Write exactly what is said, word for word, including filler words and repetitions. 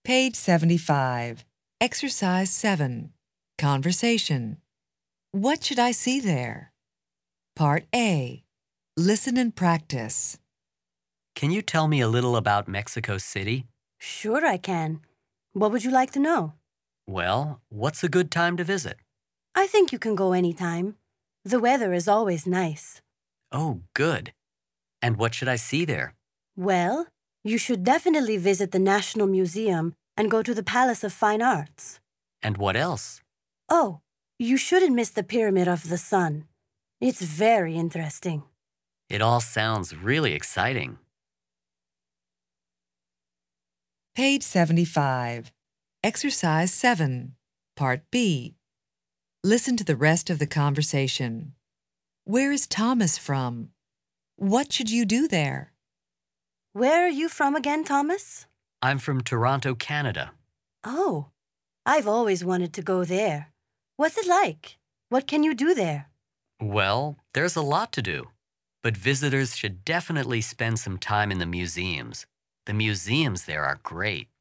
Page seventy-five. Exercise seven. Conversation. What should I see there? Part A. Listen and practice. Can you tell me a little about Mexico City? Sure I can. What would you like to know? Well, what's a good time to visit? I think you can go anytime. The weather is always nice. Oh, good. And what should I see there? Well, you should definitely visit the National Museum and go to the Palace of Fine Arts. And what else? Oh, you shouldn't miss the Pyramid of the Sun. It's very interesting. It all sounds really exciting. Page seventy-five. Exercise seven. Part B. Listen to the rest of the conversation. Where is Thomas from? What should you do there? Where are you from again, Thomas? I'm from Toronto, Canada. Oh, I've always wanted to go there. What's it like? What can you do there? Well, there's a lot to do. But visitors should definitely spend some time in the museums. The museums there are great.